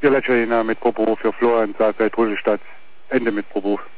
Ihr Leccerina mit Probo für Florian Saarfeld, Rudelstadt. Ende mit Probo.